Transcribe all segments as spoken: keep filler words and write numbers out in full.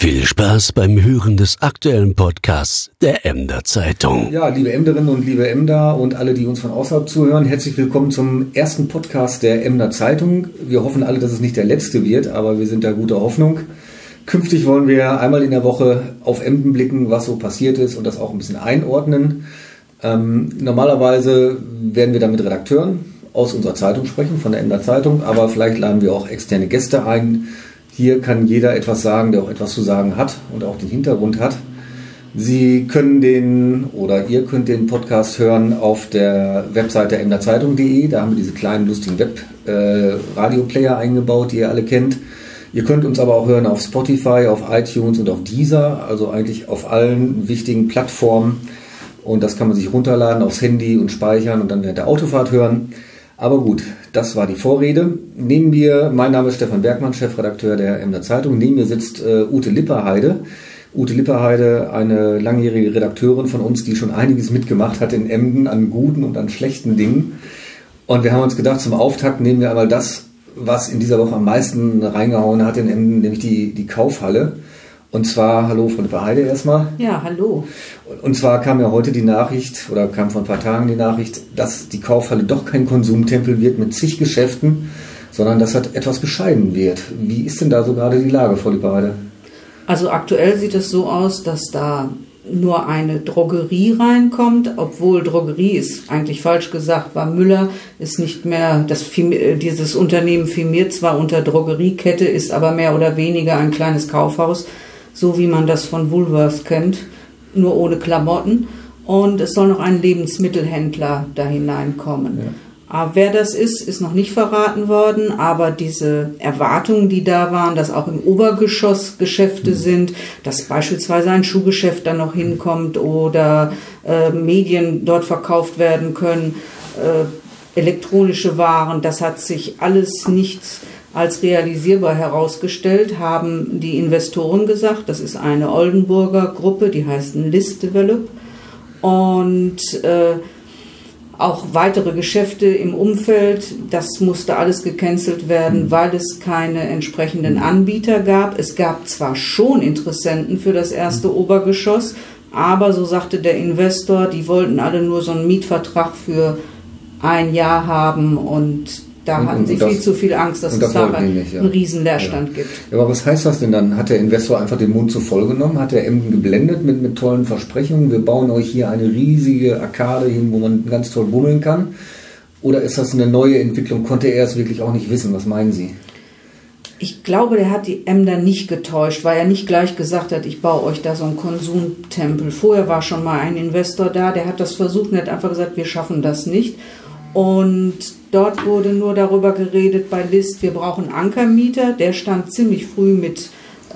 Viel Spaß beim Hören des aktuellen Podcasts der Emder Zeitung. Ja, liebe Emderinnen und liebe Emder und alle, die uns von außerhalb zuhören, herzlich willkommen zum ersten Podcast der Emder Zeitung. Wir hoffen alle, dass es nicht der letzte wird, aber wir sind da guter Hoffnung. Künftig wollen wir einmal in der Woche auf Emden blicken, was so passiert ist und das auch ein bisschen einordnen. Ähm, normalerweise werden wir da mit Redakteuren aus unserer Zeitung sprechen, von der Emder Zeitung, aber vielleicht laden wir auch externe Gäste ein. Hier kann jeder etwas sagen, der auch etwas zu sagen hat und auch den Hintergrund hat. Sie können den oder ihr könnt den Podcast hören auf der Webseite emder zeitung punkt de. Da haben wir diese kleinen lustigen Web-Radio-Player äh, eingebaut, die ihr alle kennt. Ihr könnt uns aber auch hören auf Spotify, auf iTunes und auf Deezer, also eigentlich auf allen wichtigen Plattformen. Und das kann man sich runterladen aufs Handy und speichern und dann während der Autofahrt hören. Aber gut, das war die Vorrede. Neben mir, mein Name ist Stefan Bergmann, Chefredakteur der Emder Zeitung. Neben mir sitzt äh, Ute Lipperheide. Ute Lipperheide, eine langjährige Redakteurin von uns, die schon einiges mitgemacht hat in Emden an guten und an schlechten Dingen. Und wir haben uns gedacht, zum Auftakt nehmen wir einmal das, was in dieser Woche am meisten reingehauen hat in Emden, nämlich die, die Kaufhalle. Und zwar, hallo Frau Lipperheide erstmal. Ja, hallo. Und zwar kam ja heute die Nachricht, oder kam vor ein paar Tagen die Nachricht, dass die Kaufhalle doch kein Konsumtempel wird mit zig Geschäften, sondern dass das etwas bescheiden wird. Wie ist denn da so gerade die Lage, Frau Lipperheide? Also aktuell sieht es so aus, dass da nur eine Drogerie reinkommt, obwohl Drogerie ist eigentlich falsch gesagt, war Müller, ist nicht mehr, das, dieses Unternehmen firmiert zwar unter Drogeriekette, ist aber mehr oder weniger ein kleines Kaufhaus, so wie man das von Woolworths kennt, nur ohne Klamotten. Und es soll noch ein Lebensmittelhändler da hineinkommen. Ja. Aber wer das ist, ist noch nicht verraten worden. Aber diese Erwartungen, die da waren, dass auch im Obergeschoss Geschäfte mhm. sind, dass beispielsweise ein Schuhgeschäft da noch hinkommt oder äh, Medien dort verkauft werden können, äh, elektronische Waren, das hat sich alles nicht als realisierbar herausgestellt, haben die Investoren gesagt. Das ist eine Oldenburger Gruppe, die heißt List Develop. Und äh, auch weitere Geschäfte im Umfeld, das musste alles gecancelt werden, weil es keine entsprechenden Anbieter gab. Es gab zwar schon Interessenten für das erste Obergeschoss, aber so sagte der Investor, die wollten alle nur so einen Mietvertrag für ein Jahr haben und da und, hatten und, sie und viel das, zu viel Angst, dass es das da einen ja. riesen Leerstand ja. gibt. Ja, aber was heißt das denn dann? Hat der Investor einfach den Mund zu voll genommen? Hat der Emden geblendet mit, mit tollen Versprechungen? Wir bauen euch hier eine riesige Arkade hin, wo man ganz toll bummeln kann? Oder ist das eine neue Entwicklung? Konnte er es wirklich auch nicht wissen? Was meinen Sie? Ich glaube, der hat die Emder nicht getäuscht, weil er nicht gleich gesagt hat, ich baue euch da so einen Konsumtempel. Vorher war schon mal ein Investor da, der hat das versucht und hat einfach gesagt, wir schaffen das nicht. Und dort wurde nur darüber geredet bei List, wir brauchen Ankermieter. Der stand ziemlich früh mit,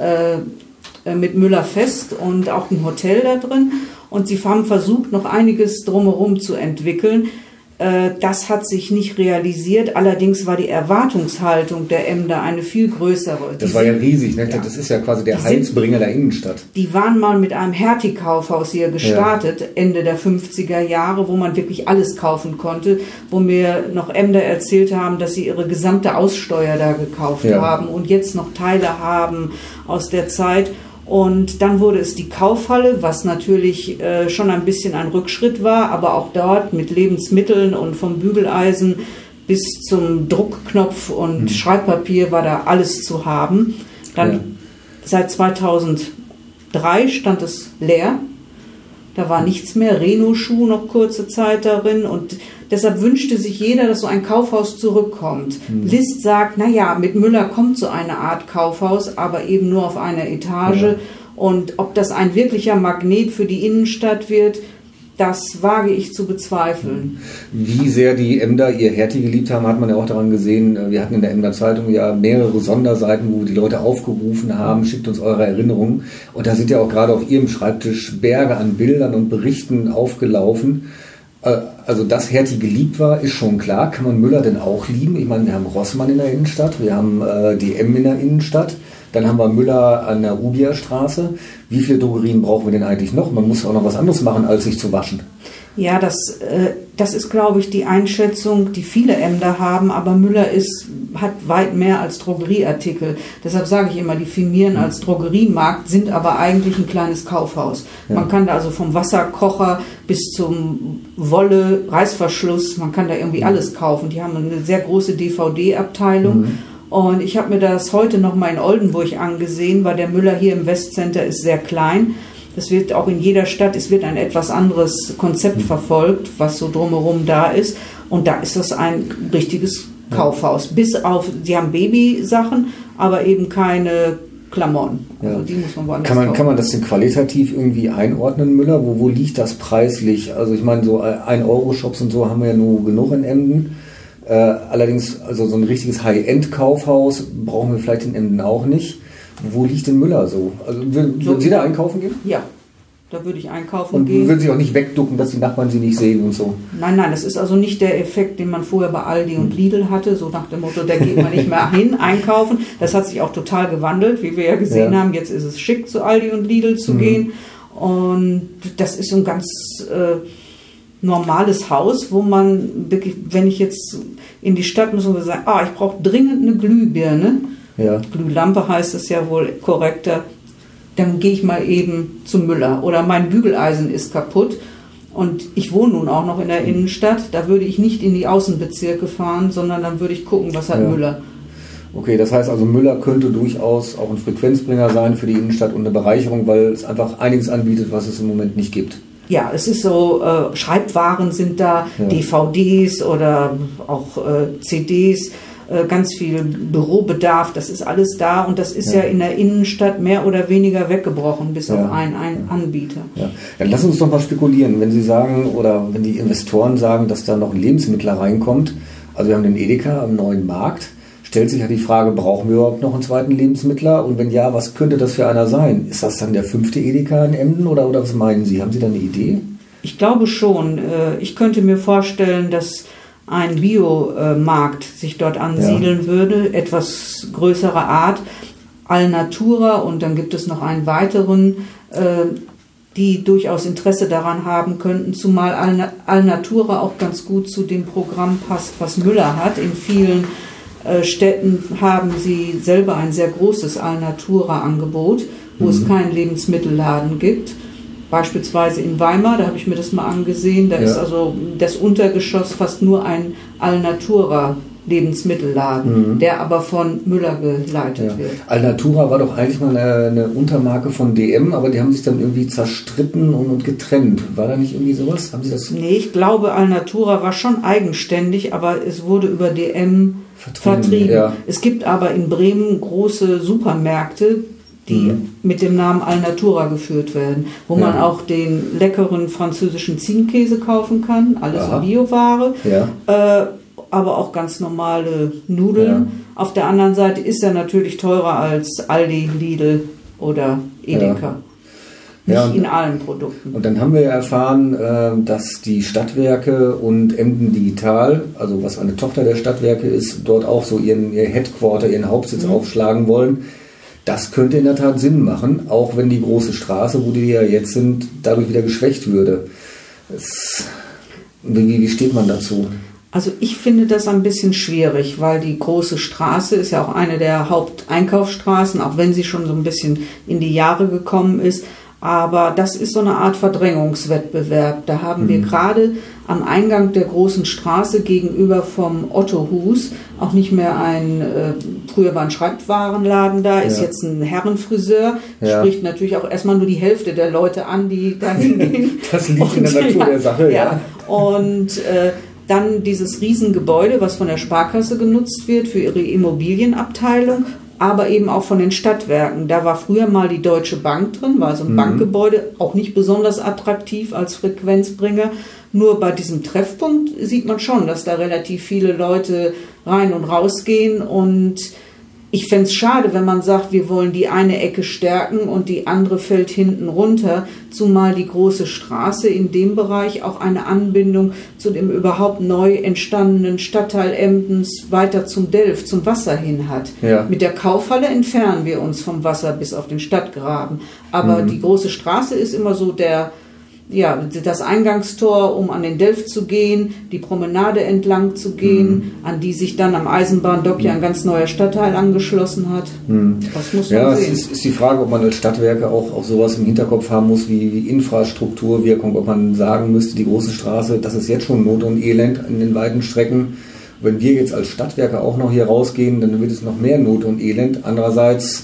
äh, mit Müller fest und auch ein Hotel da drin. Und sie haben versucht, noch einiges drumherum zu entwickeln. Äh, das hat sich nicht realisiert. Allerdings war die Erwartungshaltung der Emder eine viel größere. Das die war sind, ja riesig. Ne? Ja. Das ist ja quasi der die Heilsbringer sind, der Innenstadt. Die waren mal mit einem Hertie-Kaufhaus hier gestartet, ja. Ende der fünfziger Jahre, wo man wirklich alles kaufen konnte, wo mir noch Emder erzählt haben, dass sie ihre gesamte Aussteuer da gekauft ja. haben und jetzt noch Teile haben aus der Zeit. Und dann wurde es die Kaufhalle, was natürlich äh, schon ein bisschen ein Rückschritt war, aber auch dort mit Lebensmitteln und vom Bügeleisen bis zum Druckknopf und mhm. Schreibpapier war da alles zu haben. Dann ja. seit zweitausenddrei stand es leer. Da war nichts mehr, Reno-Schuh noch kurze Zeit darin und deshalb wünschte sich jeder, dass so ein Kaufhaus zurückkommt. Mhm. List sagt, naja, mit Müller kommt so eine Art Kaufhaus, aber eben nur auf einer Etage. Ja. Und ob das ein wirklicher Magnet für die Innenstadt wird, das wage ich zu bezweifeln. Wie sehr die Emder ihr Hertie geliebt haben, hat man ja auch daran gesehen. Wir hatten in der Emder Zeitung ja mehrere Sonderseiten, wo die Leute aufgerufen haben, schickt uns eure Erinnerungen. Und da sind ja auch gerade auf ihrem Schreibtisch Berge an Bildern und Berichten aufgelaufen. Also, dass Hertie geliebt war, ist schon klar. Kann man Müller denn auch lieben? Ich meine, wir haben Rossmann in der Innenstadt, wir haben äh, die M in der Innenstadt. Dann haben wir Müller an der Rubierstraße. Wie viele Drogerien brauchen wir denn eigentlich noch? Man muss auch noch was anderes machen, als sich zu waschen. Ja, das, äh, Das ist, glaube ich, die Einschätzung, die viele Ämter haben, aber Müller ist, hat weit mehr als Drogerieartikel. Deshalb sage ich immer, die firmieren mhm. als Drogeriemarkt, sind aber eigentlich ein kleines Kaufhaus. Ja. Man kann da also vom Wasserkocher bis zum Wolle, Reißverschluss, man kann da irgendwie alles kaufen. Die haben eine sehr große D V D-Abteilung. Mhm. Und ich habe mir das heute noch mal in Oldenburg angesehen, weil der Müller hier im Westcenter ist sehr klein. Das wird auch in jeder Stadt, es wird ein etwas anderes Konzept verfolgt, was so drumherum da ist. Und da ist das ein richtiges Kaufhaus. Bis auf, sie haben Babysachen, aber eben keine Klamotten. Ja. Also die muss man woanders kann man, kaufen. kann man das denn qualitativ irgendwie einordnen, Müller? Wo, wo liegt das preislich? Also ich meine, so ein Euro Shops und so haben wir ja nur genug in Emden. Äh, allerdings, also so ein richtiges High-End-Kaufhaus brauchen wir vielleicht in Emden auch nicht. Wo liegt denn Müller so? Also würden So, Sie da einkaufen gehen? Ja, da würde ich einkaufen Und gehen. würden Sie auch nicht wegducken, dass die Nachbarn Sie nicht sehen und so? Nein, nein, das ist also nicht der Effekt, den man vorher bei Aldi und Lidl hatte, so nach dem Motto, da geht man nicht mehr hin einkaufen. Das hat sich auch total gewandelt, wie wir ja gesehen ja. haben. Jetzt ist es schick, zu Aldi und Lidl zu mhm. gehen. Und das ist so ein ganz äh, normales Haus, wo man wirklich, wenn ich jetzt in die Stadt muss und sagen, ah, ich brauche dringend eine Glühbirne. Ja. Glühlampe heißt es ja wohl korrekter, dann gehe ich mal eben zum Müller. Oder mein Bügeleisen ist kaputt und ich wohne nun auch noch in der Innenstadt, da würde ich nicht in die Außenbezirke fahren, sondern dann würde ich gucken, was hat ja. Müller. Okay, das heißt also, Müller könnte durchaus auch ein Frequenzbringer sein für die Innenstadt und eine Bereicherung, weil es einfach einiges anbietet, was es im Moment nicht gibt. Ja, es ist so, äh, Schreibwaren sind da, ja. D V Ds oder auch äh, C Ds, ganz viel Bürobedarf, das ist alles da und das ist ja, ja in der Innenstadt mehr oder weniger weggebrochen, bis ja. auf einen, einen ja. Anbieter. Ja. Dann lass uns doch mal spekulieren, wenn Sie sagen oder wenn die Investoren sagen, dass da noch ein Lebensmittler reinkommt, also wir haben den Edeka am neuen Markt, stellt sich ja die Frage, brauchen wir überhaupt noch einen zweiten Lebensmittler und wenn ja, was könnte das für einer sein? Ist das dann der fünfte Edeka in Emden oder, oder was meinen Sie? Haben Sie da eine Idee? Ich glaube schon. Ich könnte mir vorstellen, dass ein Biomarkt sich dort ansiedeln ja. würde, etwas größerer Art, Alnatura und dann gibt es noch einen weiteren, äh, die durchaus Interesse daran haben könnten, zumal Alnatura auch ganz gut zu dem Programm passt, was Müller hat. In vielen äh, Städten haben sie selber ein sehr großes Alnatura-Angebot, wo mhm. es keinen Lebensmittelladen gibt. Beispielsweise in Weimar, da habe ich mir das mal angesehen, da ja. ist also das Untergeschoss fast nur ein Alnatura Lebensmittelladen, mhm. der aber von Müller geleitet ja. wird. Alnatura war doch eigentlich mal eine, eine Untermarke von D M, aber die haben sich dann irgendwie zerstritten und, und getrennt. War da nicht irgendwie sowas? Haben Sie das? Nee, ich glaube, Alnatura war schon eigenständig, aber es wurde über D M vertrieben. vertrieben. Ja. Es gibt aber in Bremen große Supermärkte, die mhm. mit dem Namen Alnatura geführt werden, wo ja. man auch den leckeren französischen Ziegenkäse kaufen kann, alles Aha. Bioware, ja. äh, aber auch ganz normale Nudeln. Ja. Auf der anderen Seite ist er natürlich teurer als Aldi, Lidl oder Edeka. Ja. Nicht ja, und, in allen Produkten. Und dann haben wir ja erfahren, äh, dass die Stadtwerke und Emden Digital, also was eine Tochter der Stadtwerke ist, dort auch so ihren, ihr Headquarter, ihren Hauptsitz mhm. aufschlagen wollen. Das könnte in der Tat Sinn machen, auch wenn die große Straße, wo die ja jetzt sind, dadurch wieder geschwächt würde. Es, wie, wie steht man dazu? Also ich finde das ein bisschen schwierig, weil die große Straße ist ja auch eine der Haupteinkaufsstraßen, auch wenn sie schon so ein bisschen in die Jahre gekommen ist. Aber das ist so eine Art Verdrängungswettbewerb. Da haben mhm. wir gerade am Eingang der großen Straße gegenüber vom Otto-Hus auch nicht mehr ein, äh, früher war ein Schreibwarenladen da, ist ja. jetzt ein Herrenfriseur, ja. spricht natürlich auch erstmal nur die Hälfte der Leute an, die da hingehen. Das liegt in der Natur der Sache, ja. ja. Und äh, dann dieses Riesengebäude, was von der Sparkasse genutzt wird für ihre Immobilienabteilung, aber eben auch von den Stadtwerken. Da war früher mal die Deutsche Bank drin, war so ein mhm. Bankgebäude, auch nicht besonders attraktiv als Frequenzbringer. Nur bei diesem Treffpunkt sieht man schon, dass da relativ viele Leute rein und raus gehen und ich fände es schade, wenn man sagt, wir wollen die eine Ecke stärken und die andere fällt hinten runter, zumal die große Straße in dem Bereich auch eine Anbindung zu dem überhaupt neu entstandenen Stadtteil Emdens weiter zum Delf, zum Wasser hin hat. Ja. Mit der Kaufhalle entfernen wir uns vom Wasser bis auf den Stadtgraben. Aber mhm. die große Straße ist immer so der ja, das Eingangstor, um an den Delft zu gehen, die Promenade entlang zu gehen, mhm. an die sich dann am Eisenbahndock ja ein ganz neuer Stadtteil angeschlossen hat. Mhm. Das muss man ja, sehen. es ist, ist die Frage, ob man als Stadtwerke auch, auch sowas im Hinterkopf haben muss wie, wie Infrastrukturwirkung, ob man sagen müsste, die große Straße, das ist jetzt schon Not und Elend in den weiten Strecken. Wenn wir jetzt als Stadtwerke auch noch hier rausgehen, dann wird es noch mehr Not und Elend. Andererseits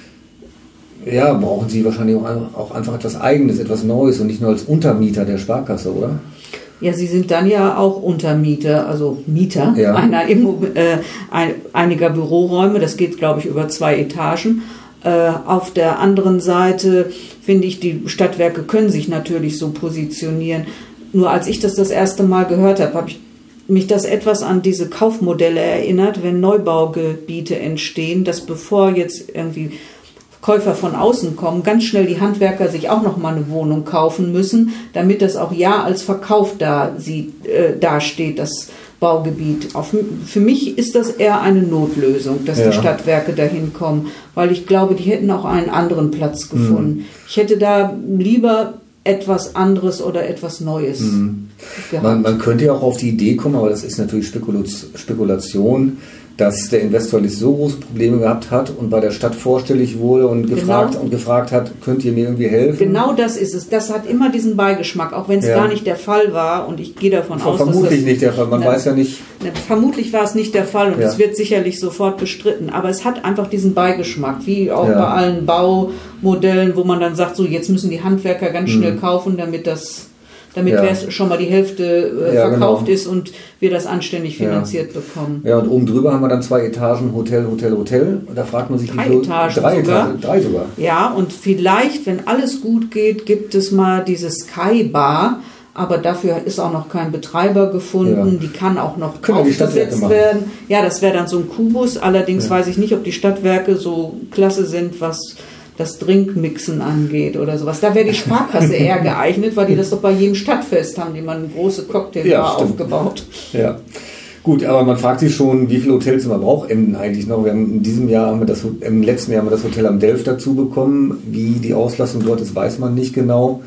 ja, brauchen Sie wahrscheinlich auch, auch einfach etwas Eigenes, etwas Neues und nicht nur als Untermieter der Sparkasse, oder? Ja, Sie sind dann ja auch Untermieter, also Mieter ja. einer Immo- äh, ein, einiger Büroräume. Das geht, glaube ich, über zwei Etagen. Äh, auf der anderen Seite finde ich, die Stadtwerke können sich natürlich so positionieren. Nur als ich das das erste Mal gehört habe, habe ich mich das etwas an diese Kaufmodelle erinnert, wenn Neubaugebiete entstehen, dass bevor jetzt irgendwie Käufer von außen kommen, ganz schnell die Handwerker sich auch noch mal eine Wohnung kaufen müssen, damit das auch ja als Verkauf da sie, äh, dasteht, das Baugebiet. Auf, für mich ist das eher eine Notlösung, dass ja. die Stadtwerke dahin kommen, weil ich glaube, die hätten auch einen anderen Platz gefunden. Mhm. Ich hätte da lieber etwas anderes oder etwas Neues mhm. gehabt. Man, man könnte ja auch auf die Idee kommen, aber das ist natürlich Spekulation, dass der Investor nicht so große Probleme gehabt hat und bei der Stadt vorstellig wurde und gefragt, genau. und gefragt hat, könnt ihr mir irgendwie helfen? Genau das ist es. Das hat immer diesen Beigeschmack, auch wenn es ja. gar nicht der Fall war. Und ich gehe davon aus, vermutlich dass das, nicht der Fall. Man ne, weiß ja nicht. Ne, vermutlich war es nicht der Fall und ja. es wird sicherlich sofort bestritten. Aber es hat einfach diesen Beigeschmack, wie auch ja. bei allen Baumodellen, wo man dann sagt, so jetzt müssen die Handwerker ganz schnell mhm. kaufen, damit das damit ja. schon mal die Hälfte äh, ja, verkauft genau. ist und wir das anständig finanziert ja. bekommen. Ja, und oben drüber haben wir dann zwei Etagen Hotel, Hotel, Hotel. Und da fragt man sich, drei wie viel, Etagen drei sogar. Etagen, drei sogar. Ja, und vielleicht, wenn alles gut geht, gibt es mal diese Sky Bar, aber dafür ist auch noch kein Betreiber gefunden. Ja. Die kann auch noch Können aufgesetzt werden. Ja, das wäre dann so ein Kubus. Allerdings ja. weiß ich nicht, ob die Stadtwerke so klasse sind, was das Trinkmixen angeht oder sowas. Da wäre die Sparkasse eher geeignet, weil die das doch bei jedem Stadtfest haben, die mal eine große Cocktailbar ja, aufgebaut. Ja, gut, aber man fragt sich schon, wie viele Hotelzimmer braucht Emden eigentlich noch? Wir haben in diesem Jahr, haben wir das, im letzten Jahr haben wir das Hotel am Delft dazu bekommen. Wie die Auslastung dort ist, weiß man nicht genau.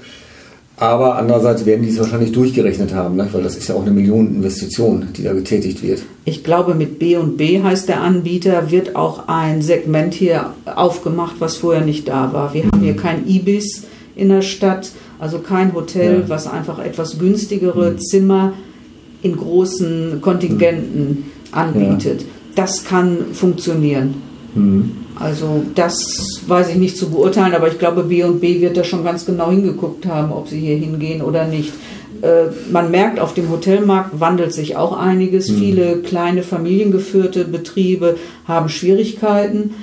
Aber andererseits werden die es wahrscheinlich durchgerechnet haben, ne? Weil das ist ja auch eine Millioneninvestition, die da getätigt wird. Ich glaube, mit B und B heißt der Anbieter, wird auch ein Segment hier aufgemacht, was vorher nicht da war. Wir mhm. haben hier kein Ibis in der Stadt, also kein Hotel, ja. was einfach etwas günstigere mhm. Zimmer in großen Kontingenten mhm. anbietet. Ja. Das kann funktionieren. Mhm. Also das weiß ich nicht zu beurteilen, aber ich glaube, B und B wird da schon ganz genau hingeguckt haben, ob sie hier hingehen oder nicht. Äh, man merkt, auf dem Hotelmarkt wandelt sich auch einiges. Mhm. Viele kleine familiengeführte Betriebe haben Schwierigkeiten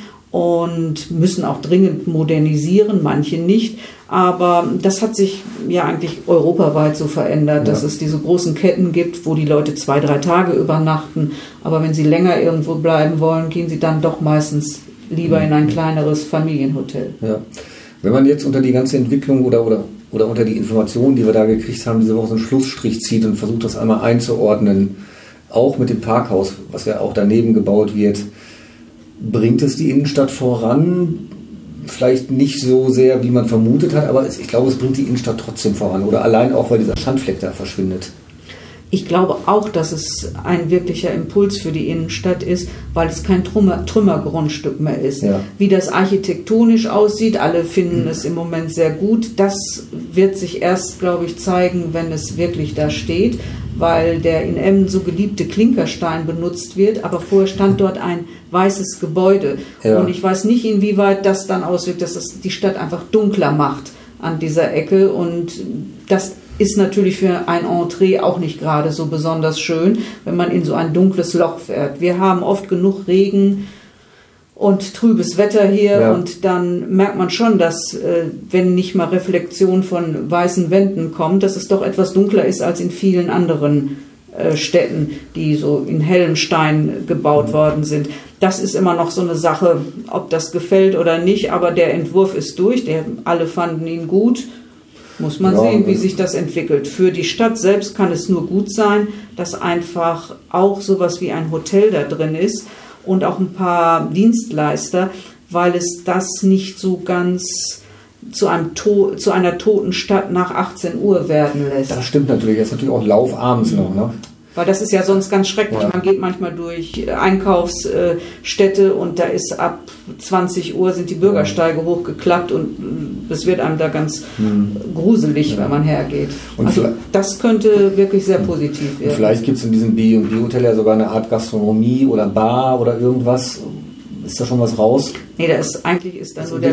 und müssen auch dringend modernisieren, manche nicht. Aber das hat sich ja eigentlich europaweit so verändert, ja. dass es diese großen Ketten gibt, wo die Leute zwei, drei Tage übernachten. Aber wenn sie länger irgendwo bleiben wollen, gehen sie dann doch meistens lieber in ein kleineres Familienhotel. Ja. Wenn man jetzt unter die ganze Entwicklung oder, oder, oder unter die Informationen, die wir da gekriegt haben, diese Woche so einen Schlussstrich zieht und versucht, das einmal einzuordnen, auch mit dem Parkhaus, was ja auch daneben gebaut wird, bringt es die Innenstadt voran? Vielleicht nicht so sehr, wie man vermutet hat, aber es, ich glaube, es bringt die Innenstadt trotzdem voran. Oder allein auch, weil dieser Schandfleck da verschwindet. Ich glaube auch, dass es ein wirklicher Impuls für die Innenstadt ist, weil es kein Trümmer, Trümmergrundstück mehr ist. Ja. Wie das architektonisch aussieht, alle finden mhm. es im Moment sehr gut. Das wird sich erst, glaube ich, zeigen, wenn es wirklich da steht, weil der in Emden so geliebte Klinkerstein benutzt wird, aber vorher stand dort ein weißes Gebäude. Ja. Und ich weiß nicht, inwieweit das dann auswirkt, dass es die Stadt einfach dunkler macht an dieser Ecke, und das ist natürlich für ein Entree auch nicht gerade so besonders schön, wenn man in so ein dunkles Loch fährt. Wir haben oft genug Regen und trübes Wetter hier, ja. und dann merkt man schon, dass, äh, wenn nicht mal Reflexion von weißen Wänden kommt, dass es doch etwas dunkler ist als in vielen anderen äh, Städten, die so in hellem Stein gebaut mhm. worden sind. Das ist immer noch so eine Sache, ob das gefällt oder nicht, aber der Entwurf ist durch, der, alle fanden ihn gut. Muss man ja, sehen, wie sich das entwickelt. Für die Stadt selbst kann es nur gut sein, dass einfach auch sowas wie ein Hotel da drin ist und auch ein paar Dienstleister, weil es das nicht so ganz zu, einem to zu einer toten Stadt nach achtzehn Uhr werden lässt. Das stimmt natürlich. Das ist natürlich auch Lauf abends noch, ne? Weil das ist ja sonst ganz schrecklich. Ja. Man geht manchmal durch Einkaufsstädte und da ist ab zwanzig Uhr sind die Bürgersteige hochgeklappt und es wird einem da ganz hm. gruselig, ja. wenn man hergeht. Und also das könnte wirklich sehr positiv werden. Und vielleicht gibt es in diesem B und B Hotel ja sogar eine Art Gastronomie oder Bar oder irgendwas. Ist da schon was raus? Nee, da ist, eigentlich ist da nur der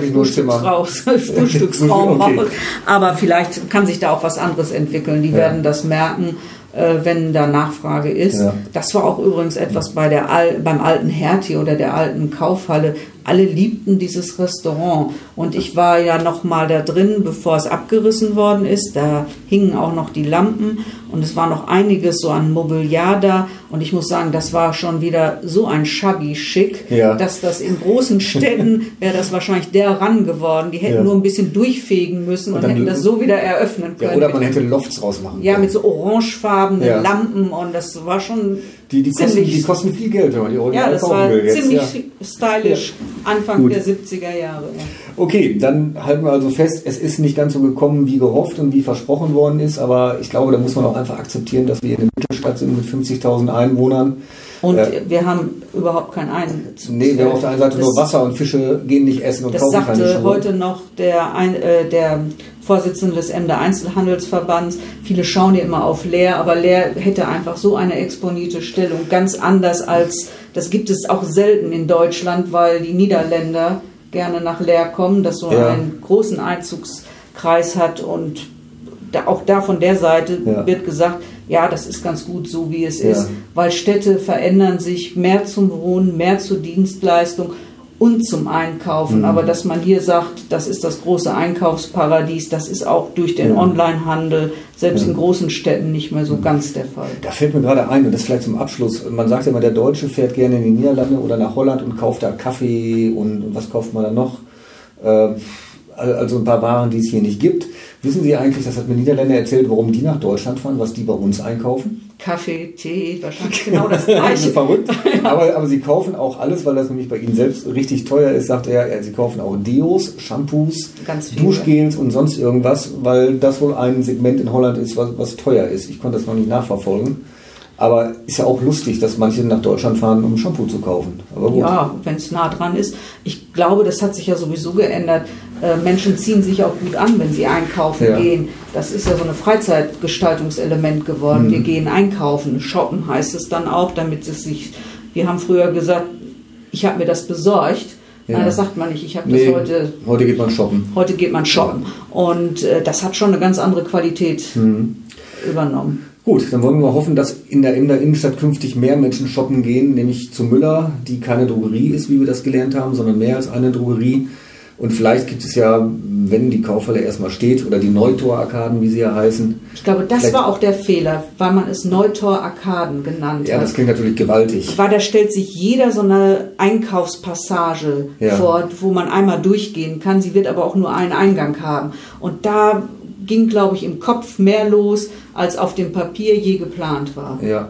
Frühstücksraum okay. raus. Aber vielleicht kann sich da auch was anderes entwickeln. Die ja. werden das merken, wenn da Nachfrage ist. Ja. Das war auch übrigens etwas bei der Al beim alten Hertie oder der alten Kaufhalle. Alle liebten dieses Restaurant. Und ich war ja noch mal da drin, bevor es abgerissen worden ist. Da hingen auch noch die Lampen und es war noch einiges so an Mobiliar da. Und ich muss sagen, das war schon wieder so ein shabby schick, ja. dass das in großen Städten wäre das wahrscheinlich der Ran geworden. Die hätten ja. nur ein bisschen durchfegen müssen und, und hätten das so wieder eröffnen können. Ja, oder man hätte Lofts rausmachen können. Ja, mit so orangefarbenen ja. Lampen und das war schon die, die, kosten, die kosten viel Geld, wenn man die Original ja, das kaufen war will. Jetzt, ziemlich ja. stylisch, ja. Anfang Gut. der siebziger Jahre. Ja. Okay, dann halten wir also fest, es ist nicht ganz so gekommen, wie gehofft und wie versprochen worden ist, aber ich glaube, da muss man auch einfach akzeptieren, dass wir in der Mittelstadt sind mit fünfzigtausend Einwohnern. Und äh, wir haben überhaupt kein Einzug. Nee, wir haben auf der einen Seite das, nur Wasser und Fische gehen nicht essen und kaufen keine Schuhe. Das sagte heute noch der, ein, äh, der Vorsitzende des Emder Einzelhandelsverbands. Viele schauen ja immer auf Leer, aber Leer hätte einfach so eine exponierte Stellung, ganz anders als, das gibt es auch selten in Deutschland, weil die Niederländer gerne nach Leer kommen, das so ja. einen großen Einzugskreis hat und da, auch da von der Seite ja. wird gesagt, ja, das ist ganz gut so, wie es ja. ist, weil Städte verändern sich mehr zum Wohnen, mehr zur Dienstleistung und zum Einkaufen. Mhm. Aber dass man hier sagt, das ist das große Einkaufsparadies, das ist auch durch den ja. Onlinehandel, selbst ja. in großen Städten nicht mehr so ganz der Fall. Da fällt mir gerade ein, und das vielleicht zum Abschluss, man sagt ja immer, der Deutsche fährt gerne in die Niederlande oder nach Holland und kauft da Kaffee und, und was kauft man da noch? Äh, also ein paar Waren, die es hier nicht gibt. Wissen Sie eigentlich, das hat mir Niederländer erzählt, warum die nach Deutschland fahren, was die bei uns einkaufen? Kaffee, Tee, wahrscheinlich genau das Gleiche. Verrückt. Aber, aber sie kaufen auch alles, weil das nämlich bei ihnen selbst richtig teuer ist, sagt er. Sie kaufen auch Deos, Shampoos, Duschgels und sonst irgendwas, weil das wohl ein Segment in Holland ist, was, was teuer ist. Ich konnte das noch nicht nachverfolgen. Aber ist ja auch lustig, dass manche nach Deutschland fahren, um Shampoo zu kaufen. Aber gut. Ja, wenn es nah dran ist. Ich glaube, das hat sich ja sowieso geändert. Äh, Menschen ziehen sich auch gut an, wenn sie einkaufen ja. gehen. Das ist ja so ein Freizeitgestaltungselement geworden. Mhm. Wir gehen einkaufen, shoppen heißt es dann auch, damit es sich... Wir haben früher gesagt, ich habe mir das besorgt. Ja. Nein, das sagt man nicht. Ich habe nee, das heute... Heute geht man shoppen. Heute geht man shoppen. Ja. Und äh, das hat schon eine ganz andere Qualität mhm. übernommen. Gut, dann wollen wir mal hoffen, dass in der Emder Innenstadt künftig mehr Menschen shoppen gehen, nämlich zu Müller, die keine Drogerie ist, wie wir das gelernt haben, sondern mehr als eine Drogerie. Und vielleicht gibt es ja, wenn die Kaufhalle erstmal steht, oder die Neutor-Arkaden, wie sie ja heißen. Ich glaube, das war auch der Fehler, weil man es Neutor-Arkaden genannt hat. Ja, das klingt natürlich gewaltig. Weil da stellt sich jeder so eine Einkaufspassage ja. vor, wo man einmal durchgehen kann. Sie wird aber auch nur einen Eingang haben. Und da ging, glaube ich, im Kopf mehr los, als auf dem Papier je geplant war. Ja.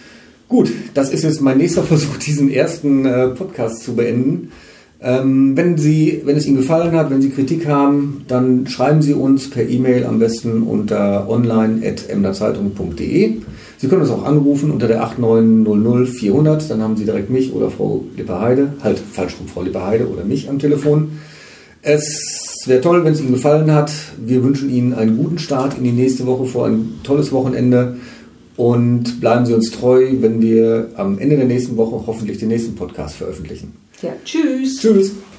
Gut, das ist jetzt mein nächster Versuch, diesen ersten äh, Podcast zu beenden. Ähm, wenn Sie, wenn es Ihnen gefallen hat, wenn Sie Kritik haben, dann schreiben Sie uns per E-Mail am besten unter online at emderzeitung punkt de. Sie können uns auch anrufen unter der acht neun null null vierhundert, dann haben Sie direkt mich oder Frau Lipperheide, halt falsch rum, Frau Lipperheide oder mich am Telefon. Es wäre toll, wenn es Ihnen gefallen hat. Wir wünschen Ihnen einen guten Start in die nächste Woche vor ein tolles Wochenende und bleiben Sie uns treu, wenn wir am Ende der nächsten Woche hoffentlich den nächsten Podcast veröffentlichen. Ja, tschüss. Tschüss.